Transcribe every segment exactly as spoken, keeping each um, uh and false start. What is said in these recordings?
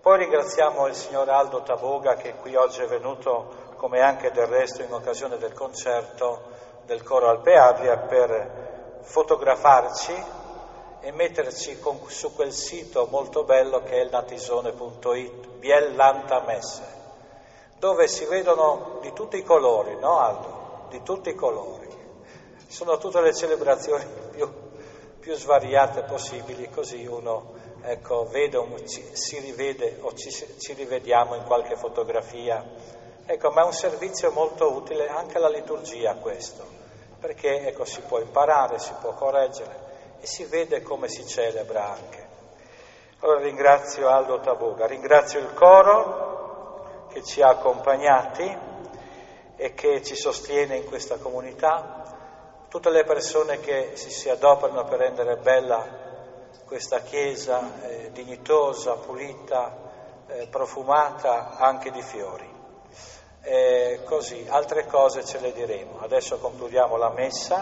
Poi ringraziamo il signor Aldo Taboga che qui oggi è venuto, come anche del resto in occasione del concerto del coro Alpe Adria, per fotografarci e metterci con, su quel sito molto bello che è il natisone punto it, Bielantamesse, dove si vedono di tutti i colori, no Aldo? Di tutti i colori. Sono tutte le celebrazioni più, più svariate possibili, così uno ecco, vede un, ci, si rivede o ci, ci rivediamo in qualche fotografia. Ecco, ma è un servizio molto utile anche alla liturgia questo, perché ecco, si può imparare, si può correggere e si vede come si celebra anche. Allora ringrazio Aldo Taboga, ringrazio il coro che ci ha accompagnati e che ci sostiene in questa comunità, tutte le persone che si, si adoperano per rendere bella questa chiesa eh, dignitosa, pulita, eh, profumata anche di fiori. Eh, così, altre cose ce le diremo. Adesso concludiamo la messa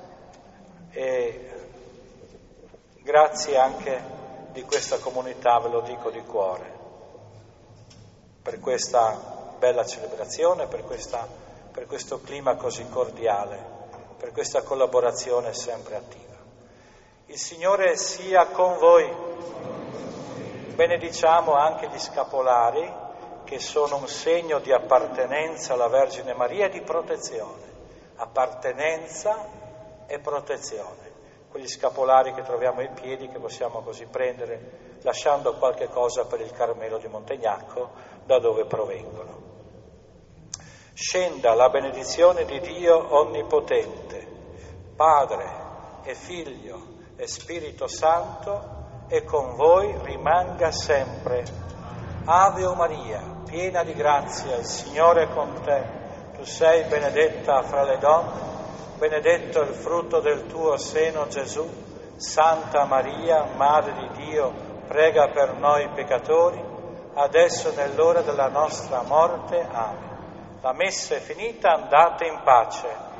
e grazie anche di questa comunità, ve lo dico di cuore, per questa bella celebrazione, per, questa, per questo clima così cordiale, per questa collaborazione sempre attiva. Il Signore sia con voi. Benediciamo anche gli scapolari che sono un segno di appartenenza alla Vergine Maria e di protezione. Appartenenza e protezione. Quegli scapolari che troviamo ai piedi, che possiamo così prendere, lasciando qualche cosa per il Carmelo di Montegnacco, da dove provengono. Scenda la benedizione di Dio Onnipotente, Padre e Figlio e Spirito Santo, e con voi rimanga sempre. Ave o Maria, piena di grazia, il Signore è con te. Tu sei benedetta fra le donne, benedetto il frutto del tuo seno, Gesù. Santa Maria, Madre di Dio, prega per noi peccatori, adesso e nell'ora della nostra morte. Amen. La messa è finita, andate in pace.